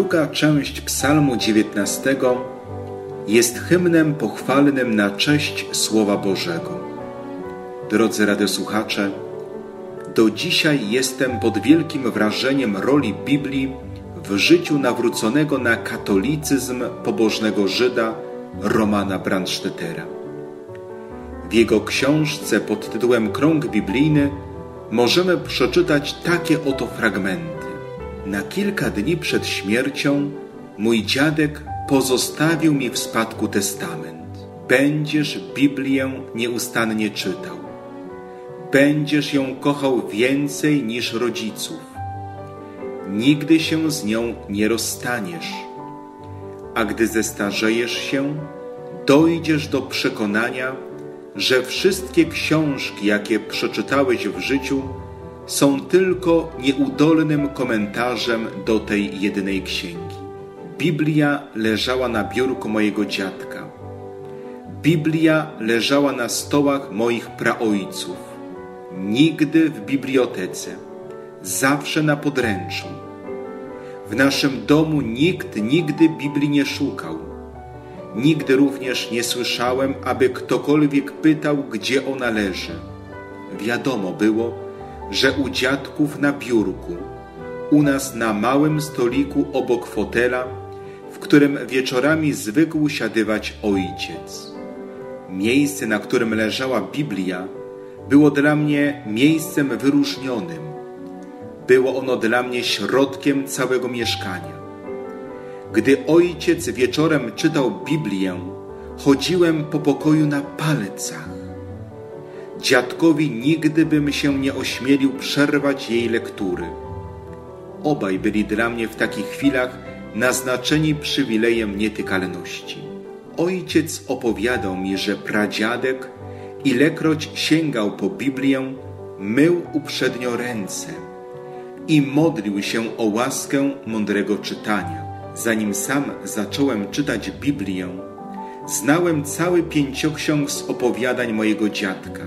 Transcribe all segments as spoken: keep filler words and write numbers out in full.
Druga część psalmu dziewiętnastego jest hymnem pochwalnym na cześć Słowa Bożego. Drodzy radiosłuchacze, do dzisiaj jestem pod wielkim wrażeniem roli Biblii w życiu nawróconego na katolicyzm pobożnego Żyda Romana Brandstättera. W jego książce pod tytułem Krąg Biblijny możemy przeczytać takie oto fragmenty. Na kilka dni przed śmiercią mój dziadek pozostawił mi w spadku testament. Będziesz Biblię nieustannie czytał. Będziesz ją kochał więcej niż rodziców. Nigdy się z nią nie rozstaniesz. A gdy zestarzejesz się, dojdziesz do przekonania, że wszystkie książki, jakie przeczytałeś w życiu, są tylko nieudolnym komentarzem do tej jedynej księgi. Biblia leżała na biurku mojego dziadka. Biblia leżała na stołach moich praojców. Nigdy w bibliotece, zawsze na podręczu. W naszym domu nikt nigdy Biblii nie szukał. Nigdy również nie słyszałem, aby ktokolwiek pytał, gdzie ona leży. Wiadomo było, że u dziadków na biurku, u nas na małym stoliku obok fotela, w którym wieczorami zwykł siadywać ojciec. Miejsce, na którym leżała Biblia, było dla mnie miejscem wyróżnionym. Było ono dla mnie środkiem całego mieszkania. Gdy ojciec wieczorem czytał Biblię, chodziłem po pokoju na palcach. Dziadkowi nigdy bym się nie ośmielił przerwać jej lektury. Obaj byli dla mnie w takich chwilach naznaczeni przywilejem nietykalności. Ojciec opowiadał mi, że pradziadek, ilekroć sięgał po Biblię, mył uprzednio ręce i modlił się o łaskę mądrego czytania. Zanim sam zacząłem czytać Biblię, znałem cały pięcioksiąg z opowiadań mojego dziadka.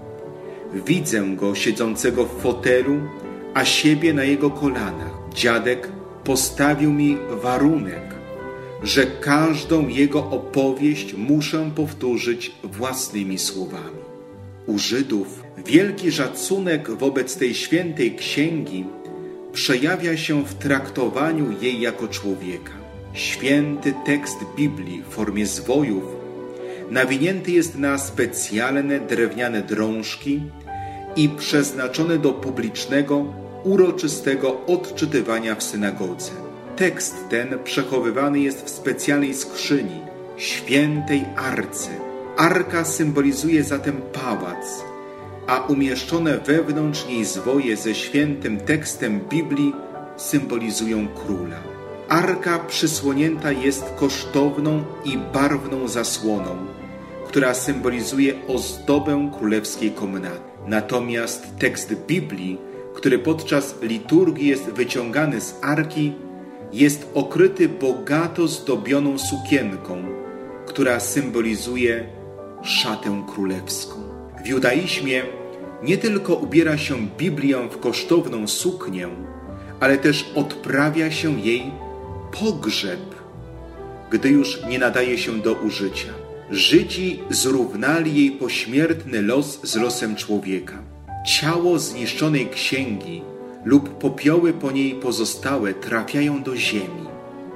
Widzę go siedzącego w fotelu, a siebie na jego kolanach. Dziadek postawił mi warunek, że każdą jego opowieść muszę powtórzyć własnymi słowami. U Żydów wielki szacunek wobec tej świętej księgi przejawia się w traktowaniu jej jako człowieka. Święty tekst Biblii w formie zwojów nawinięty jest na specjalne drewniane drążki i przeznaczony do publicznego, uroczystego odczytywania w synagodze. Tekst ten przechowywany jest w specjalnej skrzyni, świętej arce. Arka symbolizuje zatem pałac, a umieszczone wewnątrz niej zwoje ze świętym tekstem Biblii symbolizują króla. Arka przysłonięta jest kosztowną i barwną zasłoną, która symbolizuje ozdobę królewskiej komnaty. Natomiast tekst Biblii, który podczas liturgii jest wyciągany z arki, jest okryty bogato zdobioną sukienką, która symbolizuje szatę królewską. W judaizmie nie tylko ubiera się Biblię w kosztowną suknię, ale też odprawia się jej pogrzeb, gdy już nie nadaje się do użycia. Żydzi zrównali jej pośmiertny los z losem człowieka. Ciało zniszczonej księgi lub popioły po niej pozostałe trafiają do ziemi.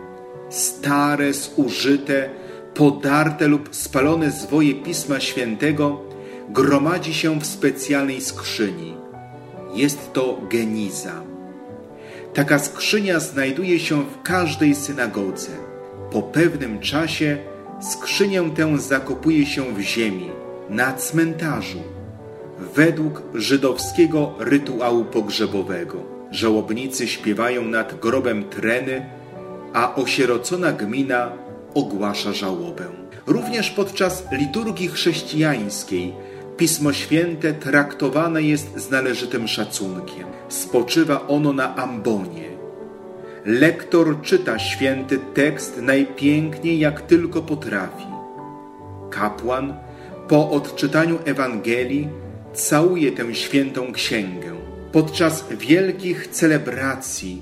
Stare, zużyte, podarte lub spalone zwoje Pisma Świętego gromadzi się w specjalnej skrzyni. Jest to geniza. Taka skrzynia znajduje się w każdej synagodze. Po pewnym czasie skrzynię tę zakopuje się w ziemi, na cmentarzu, według żydowskiego rytuału pogrzebowego. Żałobnicy śpiewają nad grobem treny, a osierocona gmina ogłasza żałobę. Również podczas liturgii chrześcijańskiej Pismo Święte traktowane jest z należytym szacunkiem. Spoczywa ono na ambonie. Lektor czyta święty tekst najpiękniej jak tylko potrafi. Kapłan po odczytaniu Ewangelii całuje tę świętą księgę. Podczas wielkich celebracji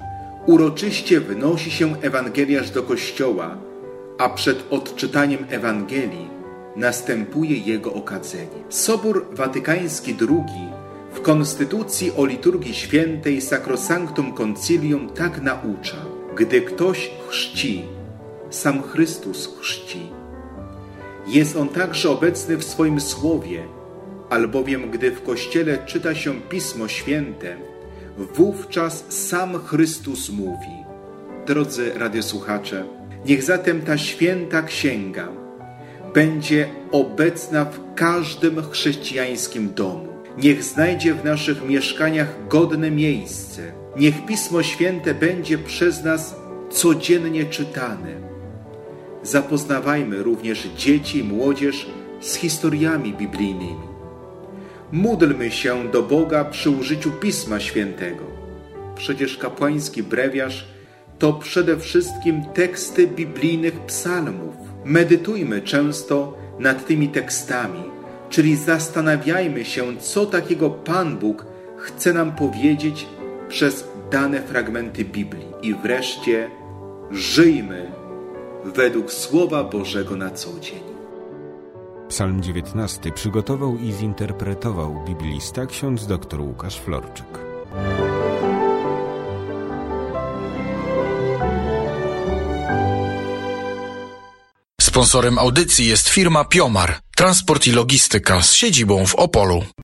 Uroczyście wnosi się ewangeliarz do kościoła, a przed odczytaniem Ewangelii następuje jego okadzenie. Sobór Watykański drugi w Konstytucji o liturgii świętej Sacrosanctum Concilium tak naucza: gdy ktoś chrzci, sam Chrystus chrzci. Jest on także obecny w swoim słowie, albowiem gdy w Kościele czyta się Pismo Święte, wówczas sam Chrystus mówi. Drodzy radiosłuchacze, niech zatem ta święta księga będzie obecna w każdym chrześcijańskim domu. Niech znajdzie w naszych mieszkaniach godne miejsce. Niech Pismo Święte będzie przez nas codziennie czytane. Zapoznawajmy również dzieci i młodzież z historiami biblijnymi. Módlmy się do Boga przy użyciu Pisma Świętego. Przecież kapłański brewiarz to przede wszystkim teksty biblijnych psalmów. Medytujmy często nad tymi tekstami, czyli zastanawiajmy się, co takiego Pan Bóg chce nam powiedzieć przez dane fragmenty Biblii. I wreszcie żyjmy według Słowa Bożego na co dzień. Psalm dziewiętnasty przygotował i zinterpretował biblista ksiądz dr Łukasz Florczyk. Sponsorem audycji jest firma Piomar, transport i logistyka z siedzibą w Opolu.